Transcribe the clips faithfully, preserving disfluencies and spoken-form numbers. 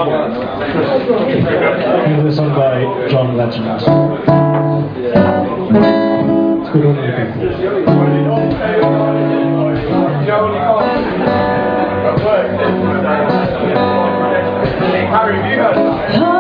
Here's a song by John Legend. It's good on the Harry, have you heard that?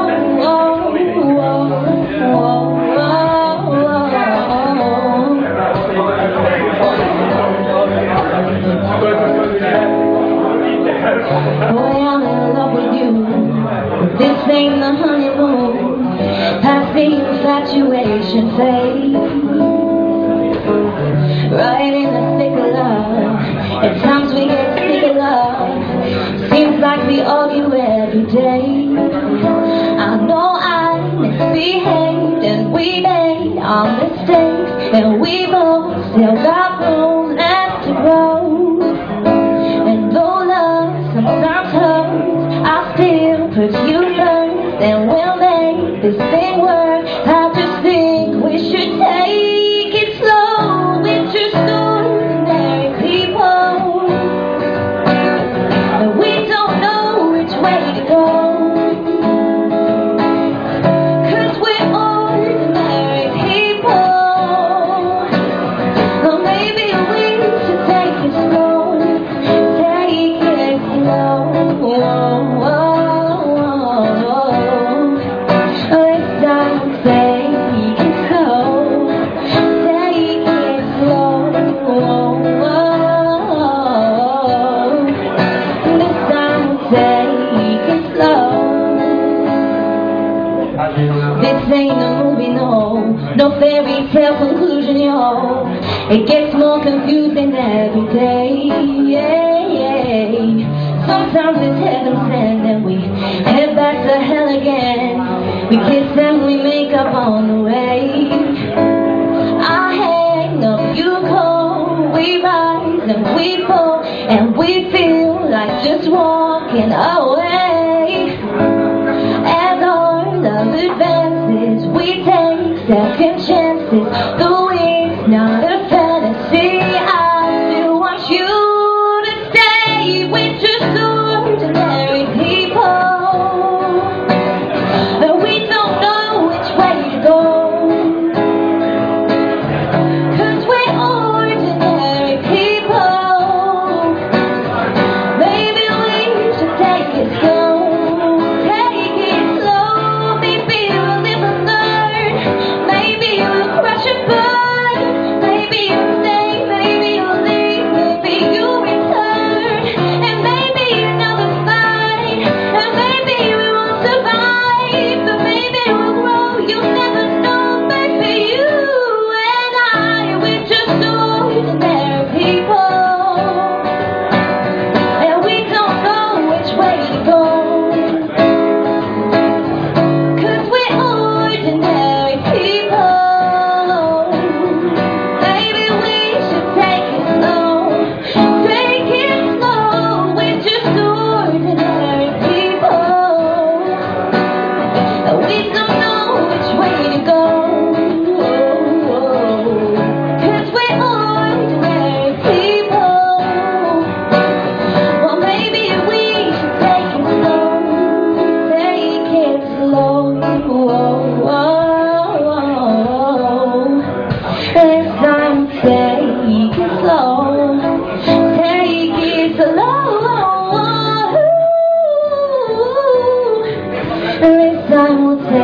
Boy, I'm in love with you. This ain't the honeymoon. Past the infatuation phase. Right in the thick of love. At times we get sick of love. Seems like we argue every day. I know I misbehaved and we made our mistakes, and we both still got room left to grow. Sometimes hurts, I still put you first, and we'll make this thing work. I just think we should take it slow. We're just ordinary people, and we don't know which way to go. Cause we're ordinary people. Or maybe we should take it slow. This ain't a movie, no, no fairy tale conclusion, yo. It gets more confusing every day, yeah, yeah. Sometimes it's heaven sent and we head back to hell again. We kiss and we make up on the way. I hang up, you call, we rise and we fall, and we feel like just walking away. As our love advances, we take second chances, though it's not a fantasy. I still want you to stay. We're just ordinary people, but we don't know which way to go. Cause we're ordinary people. Maybe we should take it slow. This time we'll take